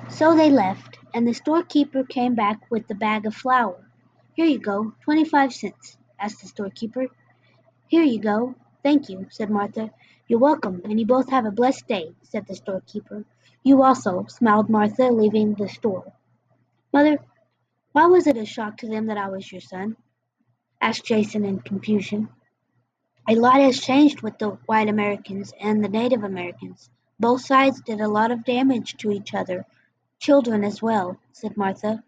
So they left, and the storekeeper came back with the bag of flour. "Here you go, 25 cents," asked the storekeeper. "Here you go. Thank you," said Martha. "You're welcome, and you both have a blessed day," said the storekeeper. "You also," smiled Martha, leaving the store. "Mother, why was it a shock to them that I was your son?" asked Jason in confusion. "A lot has changed with the white Americans and the Native Americans. Both sides did a lot of damage to each other, children as well," said Martha.